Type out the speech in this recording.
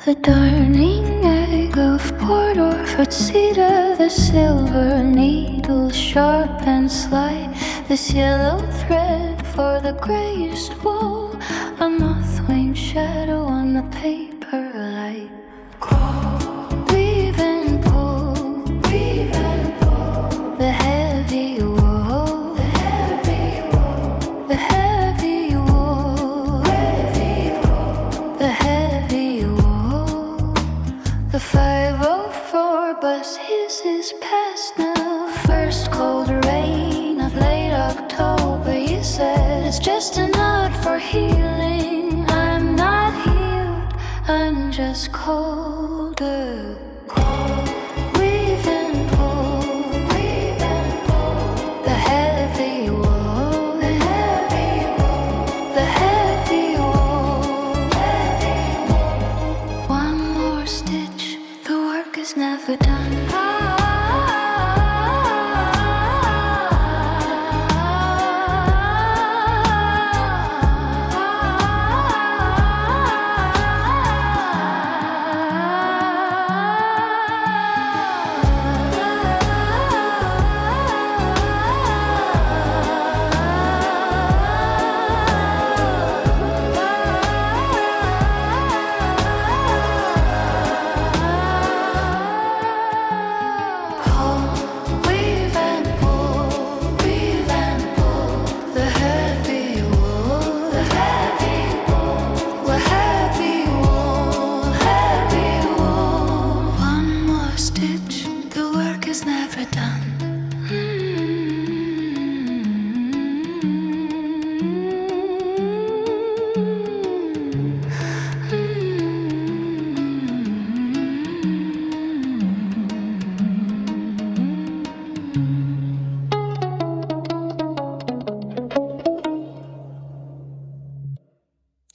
The darning egg of Port Orford cedar, the silver needle sharp and slight, this yellow thread for the greyest wool, a moth-winged shadow on the paper light. Weave and pull, weave and pull, the heavy wool, the heavy wool, the heavy wool, heavy wool, the heavy wool. The 504 bus hisses past now. First cold rain of late October. You said it's just a nod for healing. I'm not healed, I'm just colder. Weave and pull, weave and pull, the heavy wool, the heavy wool, the heavy wool, heavy wool. One more stitch, the work is never done.